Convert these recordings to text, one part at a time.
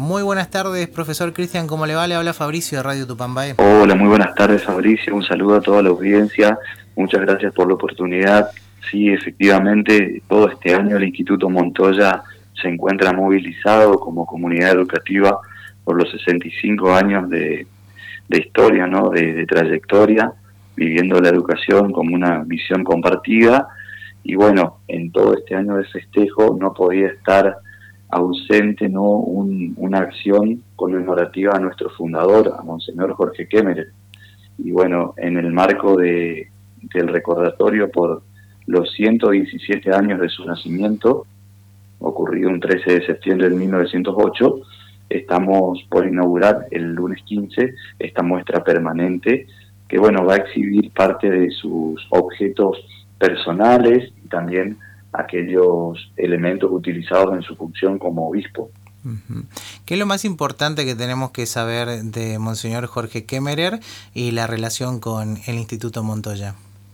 Muy buenas tardes, profesor Cristian, ¿cómo le va? Le habla Fabricio de Radio Tupambaé. Hola, muy buenas tardes, Fabricio. Un saludo a toda la audiencia. Muchas gracias por la oportunidad. Sí, efectivamente, todo este año el Instituto Montoya se encuentra movilizado como comunidad educativa por los 65 años de historia, ¿no? De trayectoria, viviendo la educación como una visión compartida. Y bueno, en todo este año de festejo no podía estar ausente, ¿no? Una acción conmemorativa a nuestro fundador, a Monseñor Jorge Kemmerer. Y bueno, en el marco del recordatorio por los 117 años de su nacimiento, ocurrido un 13 de septiembre de 1908, estamos por inaugurar el lunes 15 esta muestra permanente que bueno, va a exhibir parte de sus objetos personales y también aquellos elementos utilizados en su función como obispo. ¿Qué es lo más importante que tenemos que saber de Monseñor Jorge Kemmerer y la relación con el Instituto Montoya?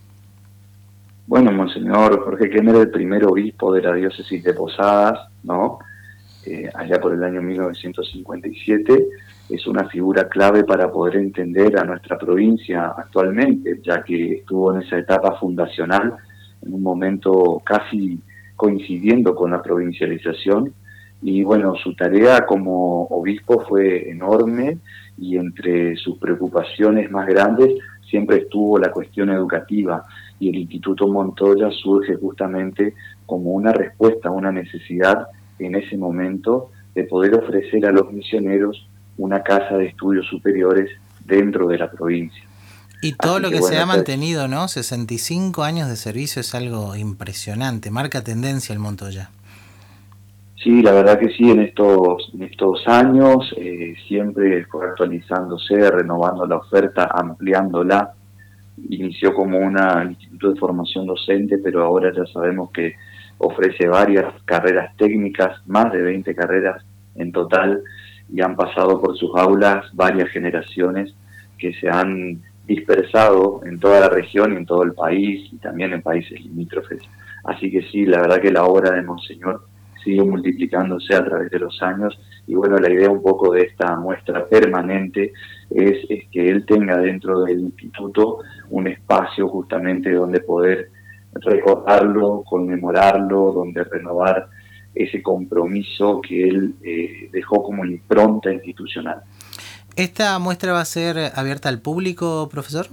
Bueno, Monseñor Jorge Kemmerer, el primer obispo de la diócesis de Posadas, ¿no? Allá por el año 1957, es una figura clave para poder entender a nuestra provincia actualmente, ya que estuvo en esa etapa fundacional, en un momento casi coincidiendo con la provincialización, y bueno, su tarea como obispo fue enorme, y entre sus preocupaciones más grandes siempre estuvo la cuestión educativa, y el Instituto Montoya surge justamente como una respuesta a una necesidad en ese momento de poder ofrecer a los misioneros una casa de estudios superiores dentro de la provincia. Y todo Así lo que que se bueno, ha mantenido, ¿no? 65 años de servicio es algo impresionante, marca tendencia el Montoya. sí, la verdad que sí, en estos años siempre fue actualizándose, renovando la oferta, ampliándola. Inició como un instituto de formación docente, pero ahora ya sabemos que ofrece varias carreras técnicas, más de 20 carreras en total, y han pasado por sus aulas varias generaciones que se han dispersado en toda la región y en todo el país, y también en países limítrofes. Así que sí, la verdad que la obra de Monseñor sigue multiplicándose a través de los años, y bueno, la idea un poco de esta muestra permanente es que él tenga dentro del instituto un espacio justamente donde poder recordarlo, conmemorarlo, donde renovar ese compromiso que él dejó como impronta institucional. ¿Esta muestra va a ser abierta al público, profesor?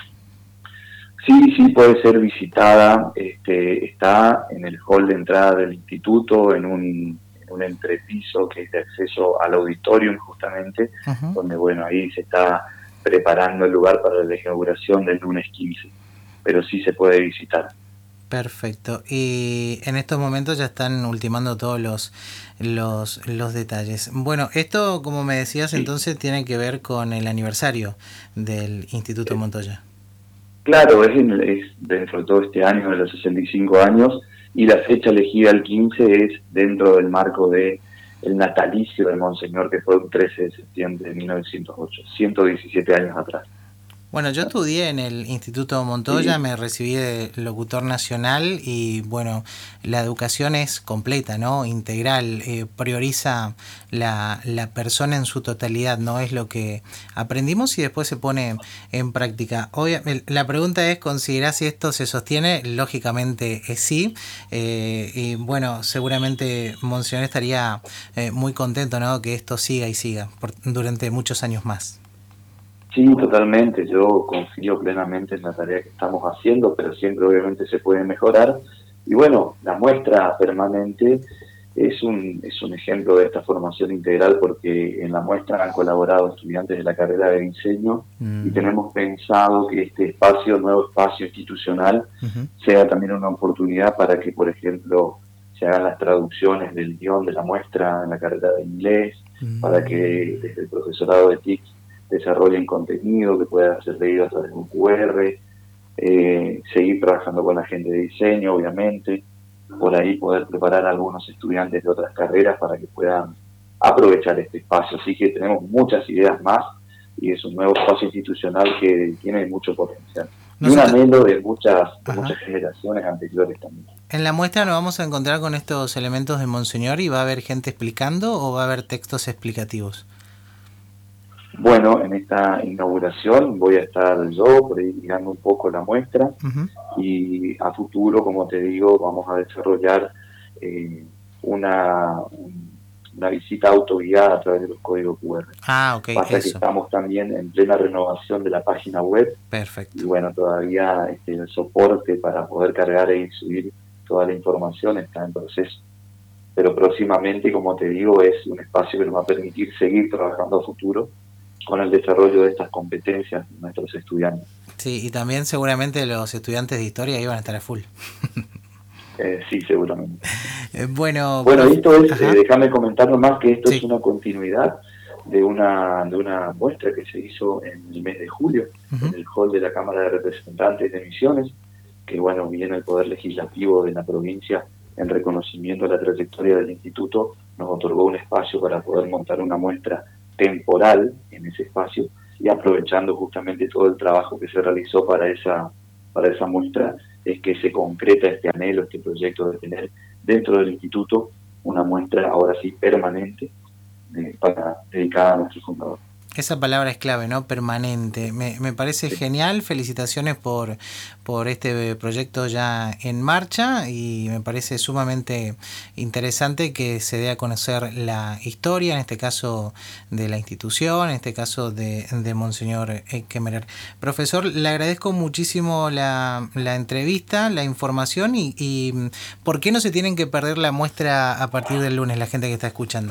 Sí, sí puede ser visitada, está en el hall de entrada del instituto, en un entrepiso que es de acceso al auditorium justamente, donde bueno, ahí se está preparando el lugar para la inauguración del lunes 15, pero sí se puede visitar. Perfecto. Y en estos momentos ya están ultimando todos los detalles. Bueno, esto, como me decías, Sí. entonces tiene que ver con el aniversario del Instituto Montoya. Claro, es dentro de todo este año de los 65 años, y la fecha elegida el 15 es dentro del marco de el natalicio de Monseñor, que fue el 13 de septiembre de 1908, 117 años atrás. Bueno, yo estudié en el Instituto Montoya, Sí, me recibí de locutor nacional y bueno, la educación es completa, ¿no? Integral, prioriza la persona en su totalidad, ¿no? Es lo que aprendimos y después se pone en práctica. La pregunta es, ¿considerás si esto se sostiene? Lógicamente sí. Y bueno, seguramente Monseñor estaría muy contento, ¿no? Que esto siga y siga durante muchos años más. sí, totalmente. Yo confío plenamente en la tarea que estamos haciendo, pero siempre obviamente se puede mejorar. Y bueno, la muestra permanente es un ejemplo de esta formación integral, porque en la muestra han colaborado estudiantes de la carrera de diseño, y tenemos pensado que este espacio, nuevo espacio institucional, sea también una oportunidad para que, por ejemplo, se hagan las traducciones del guión de la muestra en la carrera de inglés, para que desde el profesorado de TIC desarrollen contenido que pueda ser leído a través de un QR, seguir trabajando con la gente de diseño, obviamente, por ahí poder preparar a algunos estudiantes de otras carreras para que puedan aprovechar este espacio. Así que tenemos muchas ideas más, y es un nuevo espacio institucional que tiene mucho potencial. Y un Nosotros, anhelo de muchas ajá. generaciones anteriores también. En la muestra nos vamos a encontrar con estos elementos de Monseñor y va a haber gente explicando o va a haber textos explicativos. Bueno, en esta inauguración voy a estar yo por ahí guiando un poco la muestra y a futuro, como te digo, vamos a desarrollar una, una visita autoguiada a través de los códigos QR. Ah, ok, Pasa que eso. estamos también en plena renovación de la página web Perfecto. y bueno, todavía el soporte para poder cargar y subir toda la información está en proceso. Pero próximamente, como te digo, es un espacio que nos va a permitir seguir trabajando a futuro con el desarrollo de estas competencias de nuestros estudiantes. Sí, y también seguramente los estudiantes de historia iban a estar a full. Sí, seguramente. Bueno, Bueno, esto es, ajá. déjame comentar nomás que esto es Sí. una continuidad de una muestra que se hizo en el mes de julio, en el hall de la Cámara de Representantes de Misiones, que bueno, viene el Poder Legislativo de la provincia en reconocimiento a la trayectoria del instituto, nos otorgó un espacio para poder montar una muestra temporal en ese espacio y aprovechando justamente todo el trabajo que se realizó para esa muestra, es que se concreta este anhelo, este proyecto de tener dentro del instituto una muestra ahora sí permanente para dedicada a nuestro fundador. Esa palabra es clave, ¿no? Permanente. Me parece Sí. genial. Felicitaciones por este proyecto ya en marcha y me parece sumamente interesante que se dé a conocer la historia, en este caso de la institución, en este caso de Monseñor Kemmerer. Profesor, le agradezco muchísimo la entrevista, la información y ¿por qué no se tienen que perder la muestra a partir del lunes la gente que está escuchando?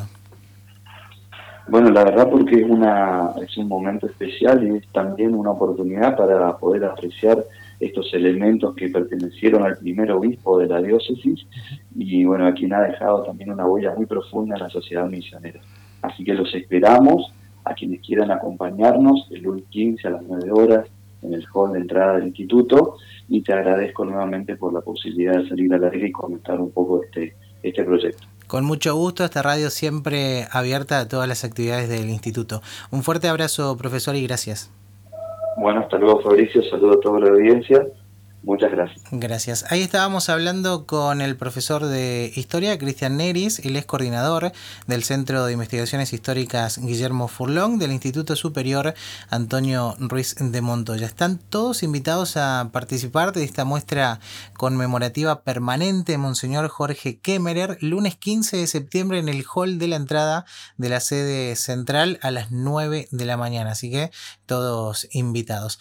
Bueno, la verdad porque es un momento especial y es también una oportunidad para poder apreciar estos elementos que pertenecieron al primer obispo de la diócesis y bueno, a quien ha dejado también una huella muy profunda en la sociedad misionera. Así que los esperamos a quienes quieran acompañarnos el lunes 15 a las 9 horas en el hall de entrada del instituto y te agradezco nuevamente por la posibilidad de salir al aire y comentar un poco este proyecto. Con mucho gusto, esta radio siempre abierta a todas las actividades del instituto. Un fuerte abrazo, profesor, y gracias. Bueno, hasta luego Fabricio, saludo a toda la audiencia, muchas gracias. Gracias. Ahí estábamos hablando con el profesor de Historia, Cristian Neris, él es coordinador del Centro de Investigaciones Históricas Guillermo Furlong, del Instituto Superior Antonio Ruiz de Montoya. Están todos invitados a participar de esta muestra conmemorativa permanente Monseñor Jorge Kemmerer, lunes 15 de septiembre en el hall de la entrada de la sede central a las 9 de la mañana. Así que todos invitados.